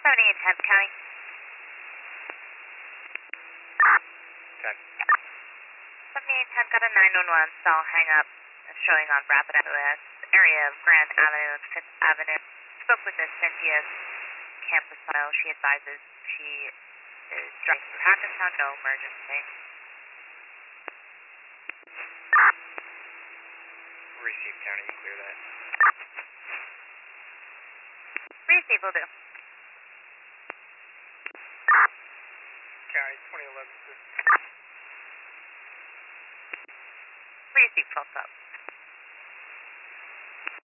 7810 County. Check. 7810 got a 911 cell hang up showing on Rapid SOS area of Grand Avenue and 5th Avenue. Spoke with the Cynthia campus file. She advises she is driving through Hackettstown, no emergency. Receive County, you clear that. Receive will do. County 2011, sir. Receive, full stop.